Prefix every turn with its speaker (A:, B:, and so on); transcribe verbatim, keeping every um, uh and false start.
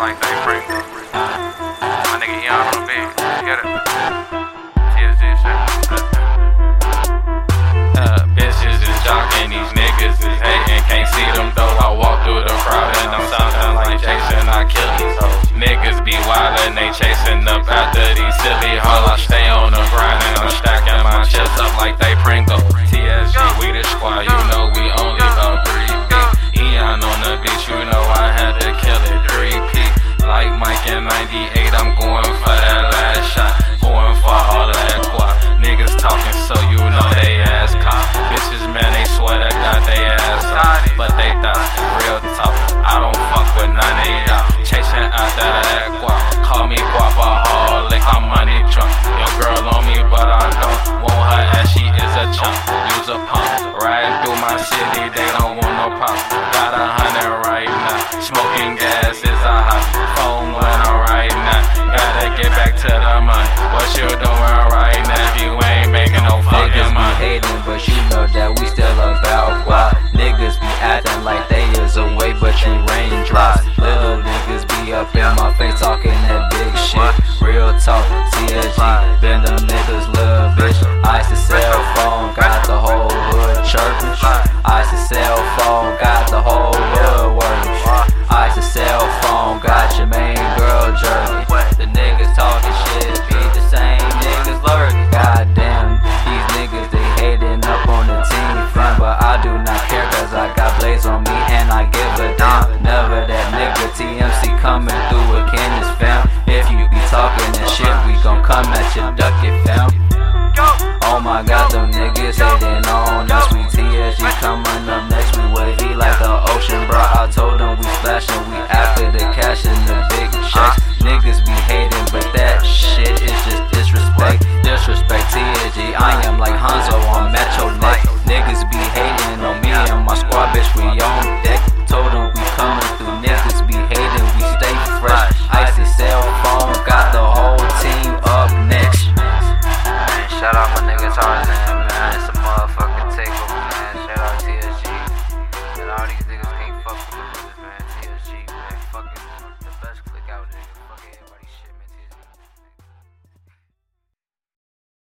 A: like they Frank. My nigga Eon on the beat. Get it? T S G shit. Uh, bitches is jocking, these niggas is hating. Can't see them though. I walk through the crowd and I'm sounding like Jason. I kill these hoes. Niggas be wildin', they chasing up after these silly hoes. I stay on the grind and I'm stacking my chips up like they Pringle. T S G, we the squad, you know we only about three feet. Eon on the beach, you know I had to kill it three P. Like Mike in ninety-eight, I'm going for that last shot. Going for all that quad. Niggas talking so you know they ass cop. Bitches, man, they swear to God they ass off. But they thought real talk. I don't fuck with none of y'all. Chasing after that guap. Call me guapaholic, I'm money drunk. Your girl on me, but I don't want her as she is a chump. Use a pump. Riding through my city, they don't want no pop. Got a hundred right now. Smoking gas is a hobby. Phone when I'm right now. Gotta get back to the money. What you doing right now if you ain't making no fucking money?
B: Niggas be hating, but you know that we still about